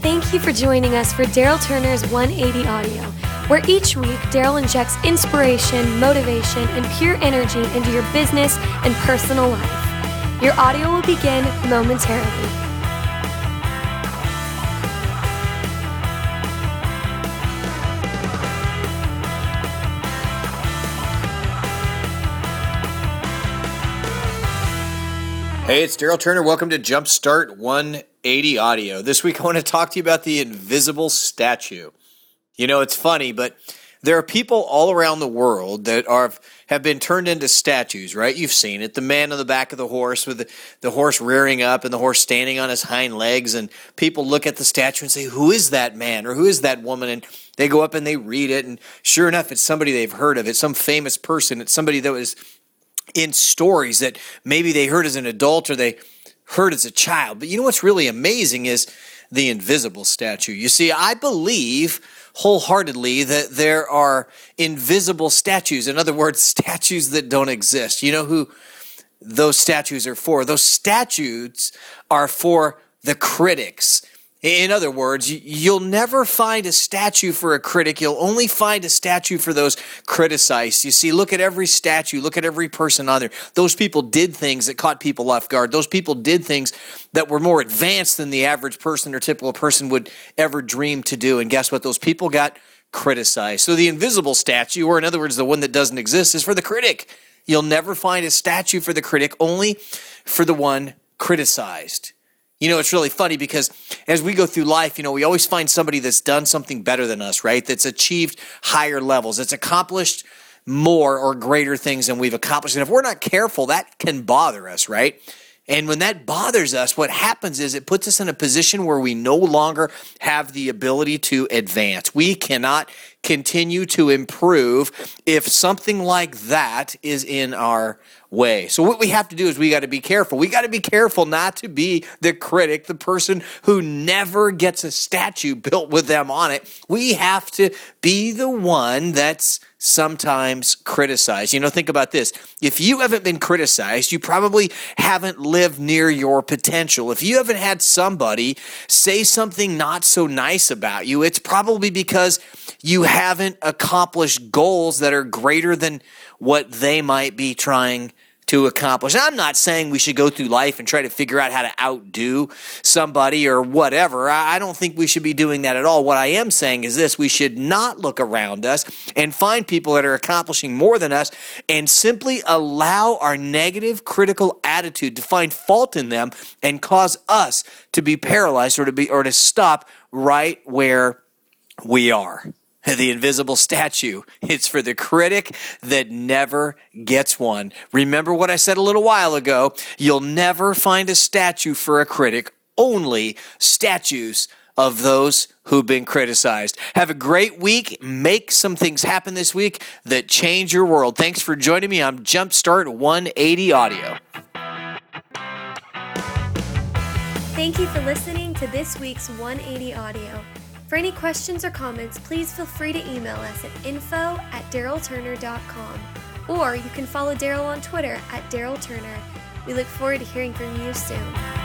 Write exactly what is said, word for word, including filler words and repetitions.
Thank you for joining us for Daryl Turner's one eighty Audio, where each week Daryl injects inspiration, motivation, and pure energy into your business and personal life. Your audio will begin momentarily. Hey, it's Daryl Turner. Welcome to Jumpstart one eighty Audio. This week I want to talk to you about the invisible statue. You know, it's funny, but there are people all around the world that are have been turned into statues, right? You've seen it. The man on the back of the horse with the, the horse rearing up and the horse standing on his hind legs, and people look at the statue and say, who is that man or who is that woman? And they go up and they read it, and sure enough, it's somebody they've heard of. It's some famous person. It's somebody that was in stories that maybe they heard as an adult or they heard as a child. But you know what's really amazing is the invisible statue. You see, I believe wholeheartedly that there are invisible statues. In other words, statues that don't exist. You know who those statues are for? Those statues are for the critics. In other words, you'll never find a statue for a critic. You'll only find a statue for those criticized. You see, look at every statue. Look at every person on there. Those people did things that caught people off guard. Those people did things that were more advanced than the average person or typical person would ever dream to do. And guess what? Those people got criticized. So the invisible statue, or in other words, the one that doesn't exist, is for the critic. You'll never find a statue for the critic, only for the one criticized. You know, it's really funny because as we go through life, you know, we always find somebody that's done something better than us, right? That's achieved higher levels. That's accomplished more or greater things than we've accomplished. And if we're not careful, that can bother us, right? And when that bothers us, what happens is it puts us in a position where we no longer have the ability to advance. We cannot continue to improve if something like that is in our way. So what we have to do is we got to be careful. We got to be careful not to be the critic, the person who never gets a statue built with them on it. We have to be the one that's sometimes criticized. You know, think about this. If you haven't been criticized, you probably haven't lived near your potential. If you haven't had somebody say something not so nice about you, it's probably because you haven't accomplished goals that are greater than what they might be trying to accomplish. I'm not saying we should go through life and try to figure out how to outdo somebody or whatever. I don't think we should be doing that at all. What I am saying is this: we should not look around us and find people that are accomplishing more than us and simply allow our negative, critical attitude to find fault in them and cause us to be paralyzed or to be or to stop right where we are. The invisible statue. It's for the critic that never gets one. Remember what I said a little while ago. You'll never find a statue for a critic, only statues of those who've been criticized. Have a great week. Make some things happen this week that change your world. Thanks for joining me on Jumpstart one eighty Audio. Thank you for listening to this week's one eighty Audio. For any questions or comments, please feel free to email us at info at daryl turner dot com, or you can follow Daryl on Twitter at Daryl Turner. We look forward to hearing from you soon.